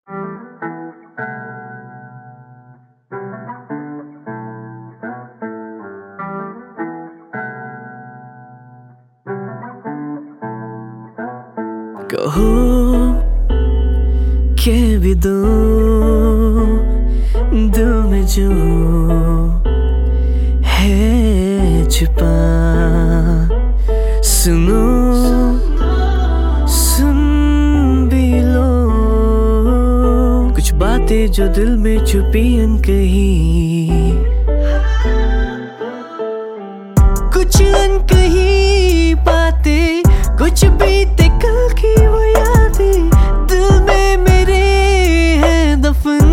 कहो के भी दो दिल में जो है छिपा, सुनो सुन भी लो कुछ बातें जो दिल में छुपी अनकही, कुछ अनकही बातें, कुछ बीते कल की वो यादें दिल में मेरे हैं दफन।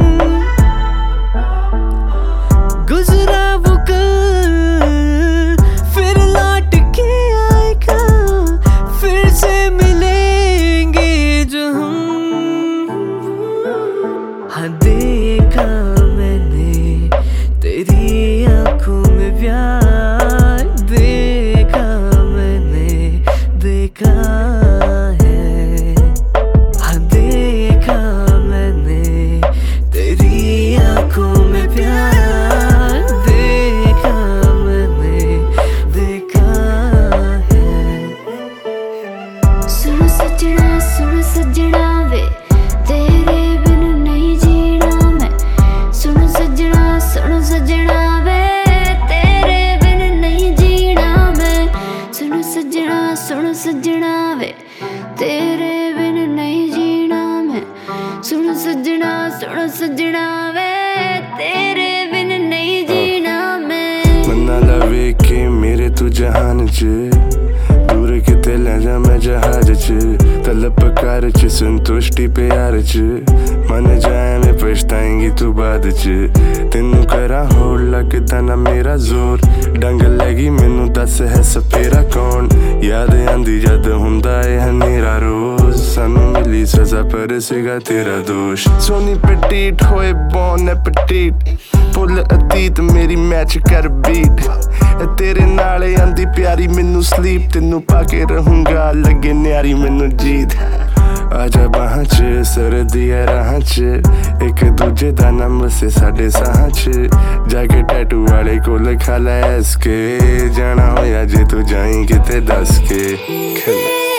गुजरा वो कल फिर लौट के आएगा, फिर से मिलेंगे जो हम। हाँ देखा मैंने तेरी आंखों में प्यार, देखा मैंने देखा है, हाँ देखा मैंने तेरी आंखों में प्यार, देखा मैंने देखा है। सुन सजना वे तेरे बिन नहीं जीना मैं, सुन सजना वे तेरे बिन नहीं जीना मैं, सुन सजना वे तेरे बिन नहीं जीना मैं, सुन सजना वे तेरे बिन नहीं जीना मैं। मन्ना लवे के मेरे तू जहान च, दूर किते ले जा मैं जहाज च, तलब कर च संतुष्टि प्यार च, मन जाए मैं पछताएंगी तू बाद च, तेनू करा होड़ लगदा ना मेरा जोर, डंग लगी मैनू दस है सपेरा कौन, याद आंदी जद हुंदा है हनेरा रोज, सानू मिली सजा पर सीगा तेरा दोष, सोनी पटीट होए बॉन एपटीट, फुल अतीत मेरी मैच कर बीट, तेरे नाले आंदी प्यारी मैनू स्लीप, तेनू पाके रहूंगा लगे न्यारी मैनू जीत। आजा बाहां च सरदी है राहां च, एक दूजे दा नाम से साडे साहां च, जाके टैटू वाले कोल खा लै के, जाना होया जे तू जाई किते दस के।